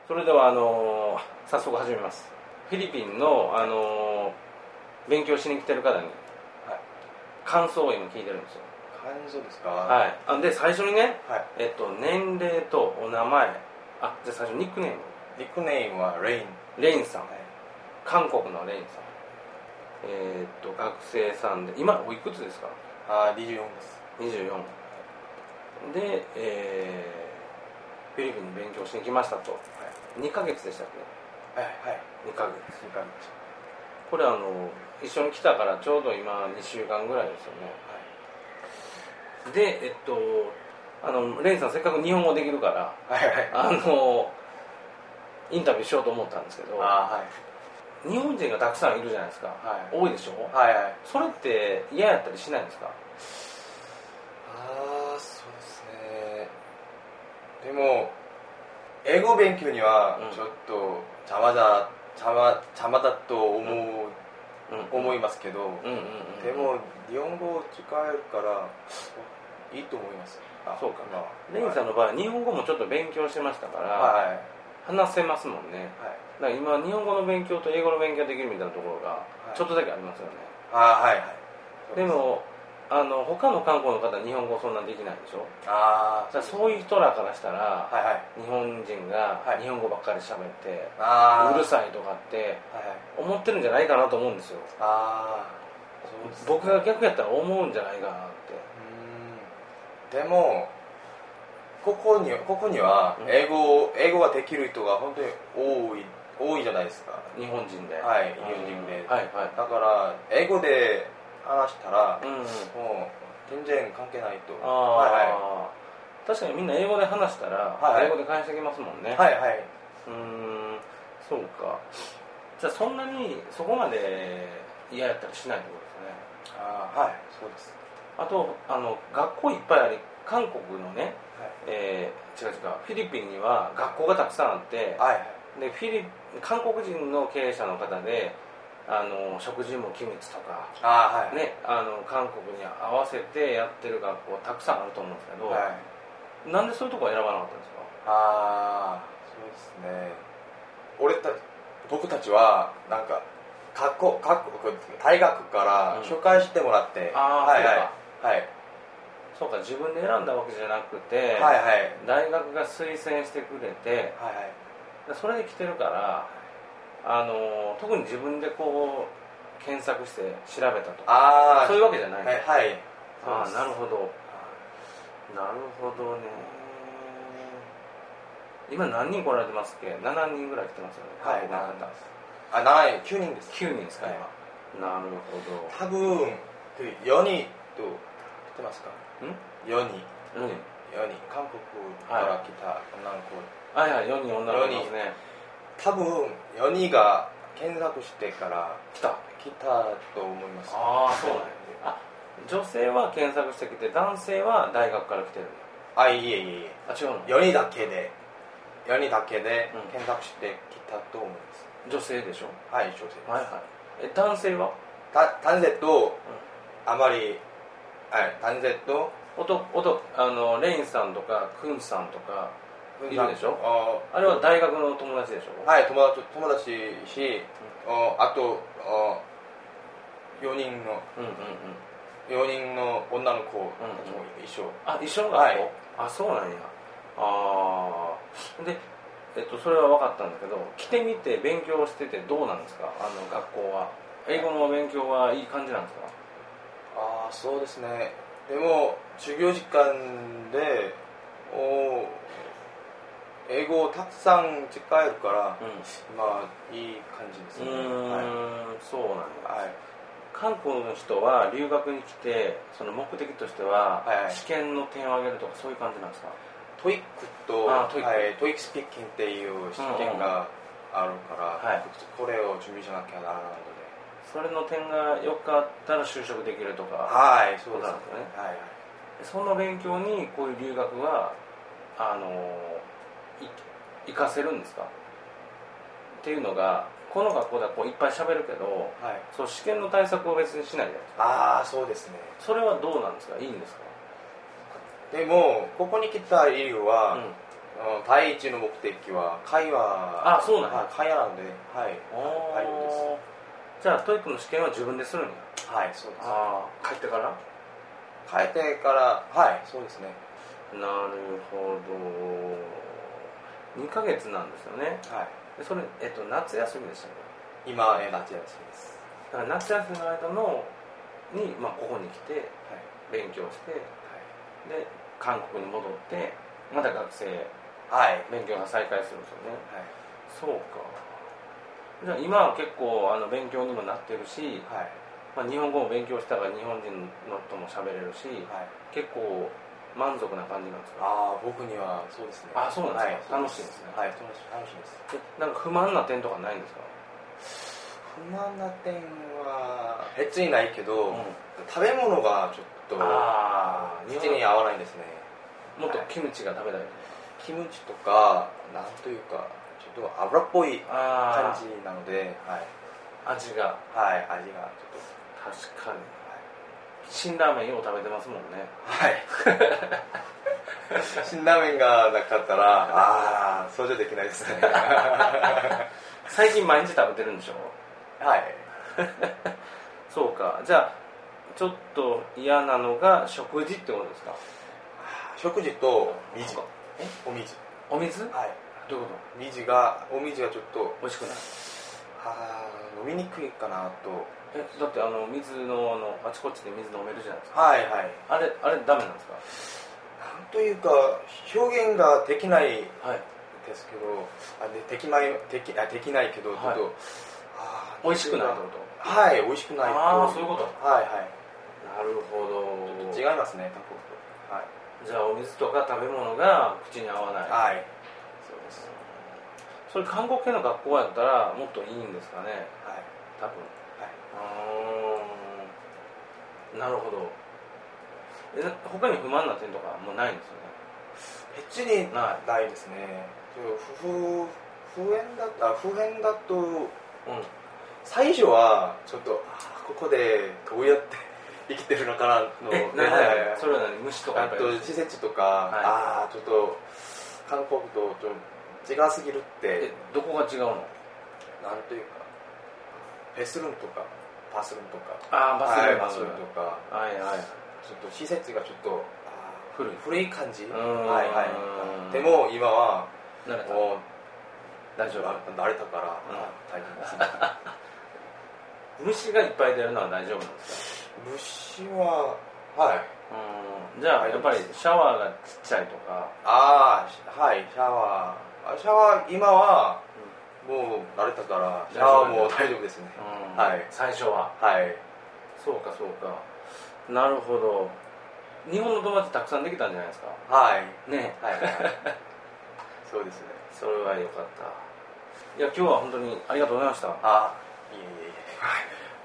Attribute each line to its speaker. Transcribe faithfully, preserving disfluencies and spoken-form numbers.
Speaker 1: それではあのー、早速始めます。フィリピンの、あのー、勉強しに来てる方に、はい、感想を今聞いてるんですよ。
Speaker 2: 感想ですか？
Speaker 1: はい。あで最初にね、
Speaker 2: はい、
Speaker 1: えっと、年齢とお名前、あ、じゃあ最初ニックネーム。
Speaker 2: ニックネームはレイン。
Speaker 1: レインさん。
Speaker 2: はい、
Speaker 1: 韓国のレインさん。えー、っと、学生さんで、今おいくつですか？
Speaker 2: あ、にじゅうよんです。
Speaker 1: にじゅうよん。で、えー、フィリピンに勉強しに来ましたと。はい、にかげつでしたっけ？
Speaker 2: はい、はい。
Speaker 1: にかげつ。
Speaker 2: にかげつ。
Speaker 1: これあの、一緒に来たからちょうど今にしゅうかんぐらいですよね。はい、で、えっと、あの、レインさんせっかく日本語できるから、
Speaker 2: はいはい、
Speaker 1: あの、インタビューしようと思ったんですけど、
Speaker 2: あ、はい、
Speaker 1: 日本人がたくさんいるじゃないですか。はい、多いでしょ？
Speaker 2: はいはい。
Speaker 1: それって嫌やったりしないんですか？
Speaker 2: ああ、そうですね。でも、英語勉強にはちょっと邪魔だ、邪魔、邪魔だと思う、うん、思いますけど、うんうんうん、でも日本語を使えるからいいと思います。
Speaker 1: あ、そうかな。レインさんの場合は日本語もちょっと勉強してましたから、はい、話せますもんね。はい、だから今日本語の勉強と英語の勉強できるみたいなところがちょっとだけありますよね。
Speaker 2: はい、あ、はいはい。
Speaker 1: でもあの他の韓国の方は日本語そんなできないでしょ。
Speaker 2: ああ、
Speaker 1: そういう人らからしたら、はいはい、日本人が日本語ばっかり喋って、はい、うるさいとかって思ってるんじゃないかなと思うんですよ。あ、そうですね、僕が逆やったら思うんじゃないかなって。
Speaker 2: うん、でもここにここには英語、うん、英語ができる人が本当に多い多いじゃないですか。
Speaker 1: 日本人で。
Speaker 2: はい、日本人で。
Speaker 1: はいはい、
Speaker 2: だから英語で話したら、うん、もう全然関係ないと。
Speaker 1: あ、はいはい、確かにみんな英語で話したら、はい、英語で返してきますもんね。
Speaker 2: はいはい。
Speaker 1: うーん、そうか。じゃあそんなにそこまで嫌やったりしないってことですね。
Speaker 2: あ、はい、そうです。
Speaker 1: あとあの学校いっぱいあり、韓国のね、はい、えー、違う違う、フィリピンには学校がたくさんあって、はいはい、でフィリ韓国人の経営者の方であの食事も機密とか、あ、はい、ね、あの韓国に合わせてやってる学校たくさんあると思うんですけど、はい、なんでそういうところ選ばなかったんですか？
Speaker 2: ああ、そうですね。俺た僕たちはなんか学校学校大学から紹介してもらって、うん、ああ、はいはいはい、
Speaker 1: そうか、自分で選んだわけじゃなくて、はいはい、大学が推薦してくれて、はいはい、それで来てるから、あの特に自分でこう検索して調べたとか、そういうわけじゃない。はいはい、ああ、なるほどなるほどね。今何人来られてますっけ？しちにんぐらい来てますよね。はい、
Speaker 2: あ、なな、きゅうにんです。
Speaker 1: きゅうにんですか、はい、今。なるほど。
Speaker 2: 多分よにんと来てますか？ん？よにん。よにん。韓国から来た女の子。
Speaker 1: はいはい、よにん女の子ですね。
Speaker 2: 多分よにんが検索してから来た来たと思います。
Speaker 1: ああ、そうなんですね。あ、女性は検索してきて、男性は大学から来てる。
Speaker 2: あ、いえいえいえ。
Speaker 1: あ、違うの？
Speaker 2: よにんだけでよにんだけで検索してきたと思います。
Speaker 1: うん、女性でしょ？
Speaker 2: はい、女性です。
Speaker 1: はいはい。え、男性は？
Speaker 2: た男性と、うん、あまり、はい、男性と
Speaker 1: おとおとあのレインさんとかクンさんとかいるでしょ？あ, あれは大学の友達でしょ？
Speaker 2: はい、友達友達し、うん、あとよにんの、うんうんうん、よにんの女の子たちも一緒。
Speaker 1: うんうん、あ、一緒の学校？はい、あ、そうなんや。ああ、で、えっと、それは分かったんだけど、来てみて勉強しててどうなんですか？あの学校は英語の勉強はいい感じなんですか？
Speaker 2: ああ、そうですね。でも授業時間でお英語をたくさん使えるから、うん、まあいい感じですね。うーん、
Speaker 1: はい、そうなんです、はい、韓国の人は留学に来てその目的としては、はいはい、試験の点を上げるとかそういう感じなんですか？
Speaker 2: トイックとトイックスピーキングっていう試験があるから、うんうん、はい、これを準備しなきゃならないので、
Speaker 1: それの点が良かったら就職できるとか、
Speaker 2: はい、そうですね。
Speaker 1: はいはい、その勉強にこういう留学はあの活かせるんですかっていうのが、この学校ではこういっぱい喋るけど、はい、そう試験の対策を別にしないじゃないですか。
Speaker 2: ああ、そうですね。
Speaker 1: それはどうなんですか？いいんですか？
Speaker 2: でもここに来た理由は、 第一の目的は会話。
Speaker 1: あ、そうなんや、
Speaker 2: はい、会話なので、はい、
Speaker 1: 入るんです。じゃあトイックの試験は自分でするんや。
Speaker 2: はい、そうです。
Speaker 1: ああ、帰ってから
Speaker 2: 帰ってから、はい、そうですね。
Speaker 1: なるほど。にかげつなんですよね。
Speaker 2: はい。
Speaker 1: でそれ、えっと、夏休みでしたね。
Speaker 2: 今、え夏休みです。
Speaker 1: だから夏休みの間のに、まあ、ここに来て、はい、勉強して、はい、で韓国に戻ってまた学生、はい、勉強が再開するんですよね。はい、そうか。じゃあ今は結構あの勉強にもなってるし、はい、まあ、日本語も勉強したから日本人のとも喋れるし、はい、結構満足な感じなんですか？
Speaker 2: ああ、僕にはそうですね。
Speaker 1: あ、そうなんですか。はい、楽しいですね。
Speaker 2: はい、楽しい、楽しいです。
Speaker 1: なんか不満な点とかないんですか？
Speaker 2: 不満な点は別にないけど、うん、食べ物がちょっと口に合わないんですね。
Speaker 1: もっとキムチが食べたい、はい、
Speaker 2: キムチとかなんというかちょっと油っぽい感じなので、はい、
Speaker 1: 味が
Speaker 2: はい、味がちょっと
Speaker 1: 確かに、はい、辛ラーメンよう食べてますもんね。
Speaker 2: はい辛ラーメンがなかったらああ想像できないですね
Speaker 1: 最近毎日食べてるんでしょ？はいそうか。じゃあちょっと嫌なのが食事ってことですか？
Speaker 2: 食事と水。え？お水。
Speaker 1: お水？
Speaker 2: はい。
Speaker 1: どういうこ
Speaker 2: と？水が、お水がちょっと
Speaker 1: 美味しくない？
Speaker 2: あ飲みにくいかなと。
Speaker 1: え、だってあの水のあのあちこちで水飲めるじゃないですか。
Speaker 2: はいはい。
Speaker 1: あれあれダメなんですか？
Speaker 2: なんというか表現ができないですけど、はい、あできないできあできないけど、はい、ちょっと
Speaker 1: 美味しくないってこと？
Speaker 2: はい、美味しくない。
Speaker 1: ああ、そういうこと。
Speaker 2: はいはい。
Speaker 1: なるほど。
Speaker 2: 違いますね、韓国と。はい。
Speaker 1: じゃあお水とか食べ物が口に合わない。
Speaker 2: はい。そうです。
Speaker 1: それ韓国系の学校やったらもっといいんですかね。はい。多分。はい。あー、なるほど。え、他に不満な点とかもうないんですよね。
Speaker 2: 別にないですね。不不不変だった不変だと。うん。最初はちょっとここでどうやって生きてるのかなの
Speaker 1: え、何々それは何？虫とか
Speaker 2: あと施設とか、はい、ああちょっと韓国とちょっと違うすぎるって。
Speaker 1: え、どこが違うの？
Speaker 2: なんというかフェスルンとかバスルンとか
Speaker 1: ああバスルン、
Speaker 2: はい、バスルンとか
Speaker 1: はいはい
Speaker 2: ちょっと施設がちょっと
Speaker 1: 古い
Speaker 2: 古い感じ。はいはい。でも今はもう
Speaker 1: 大丈夫。
Speaker 2: 慣れたから、うん、大丈夫ですね。
Speaker 1: 虫がいっぱい出るのは大丈夫なんですか？
Speaker 2: 虫ははい。
Speaker 1: うん、じゃあやっぱりシャワーがちっちゃいとか。
Speaker 2: ああはい、シャワーシャワー今はもう慣れたからシャワーも大丈夫ですね。
Speaker 1: うん、はい。最初は
Speaker 2: はい
Speaker 1: そうかそうか。なるほど。日本の友達たくさんできたんじゃないですか？
Speaker 2: はい
Speaker 1: ね
Speaker 2: はい、はい、そうですね。
Speaker 1: それは良かった。いや今日は本当にありがとうございました。
Speaker 2: あいえいえいえ